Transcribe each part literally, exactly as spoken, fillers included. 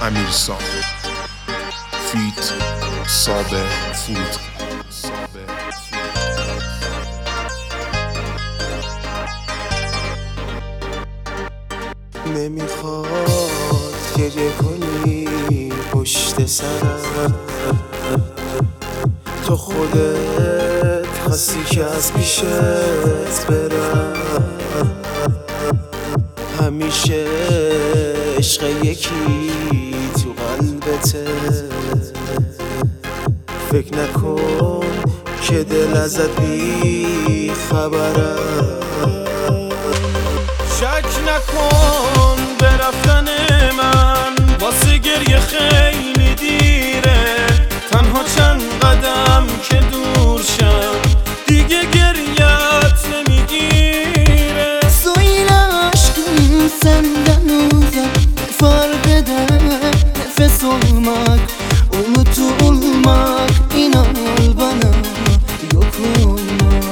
امیرسام فیت صابر فرود. نمیخواد گریه کنی پشت سرم، تو خودت خواستی که از پیشت برم. همیشه عشق یکی تو قلبته، فکر نکن که دل ازت بی خبرم. شک نکن به رفتن من، واسه گریه خیلی دیره. تنها چند قدم که دور شم دیگه گریت نمیگیره. Soy aşkım senden uzak, fark eder nefes olmak, unutulmak, inan bana yok olmak.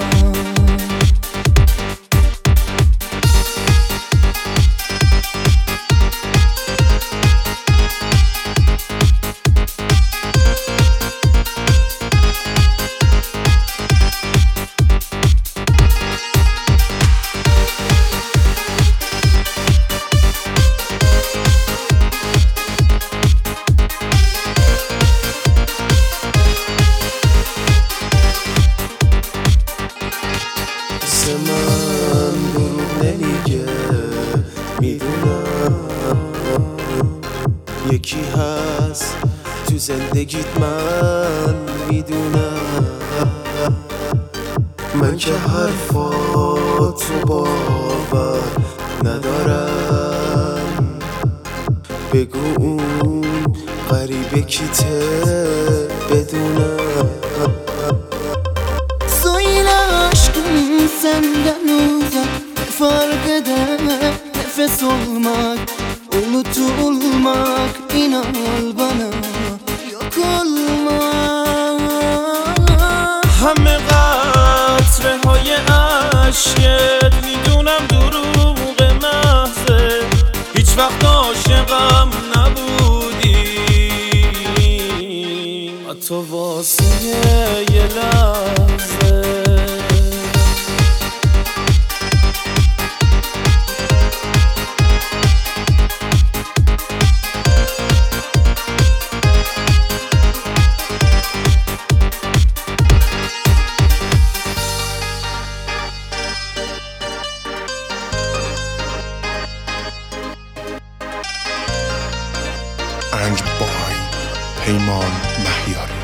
من دروغ نمیگه، میدونم یکی هست تو زندگیت، من میدونم. من که حرفاتو باور ندارم، بگو اون غریبه کیته بدونم. Soy aşkım senden uzak, fark eder nefes olmak, unutulmak, inan bana yok olmak. همه قطره های عشقت میدونم دروغ محضه، هیچ وقت عاشقم نبودی. حتی واسه یه لحظه انج بای پیمان مهیاری.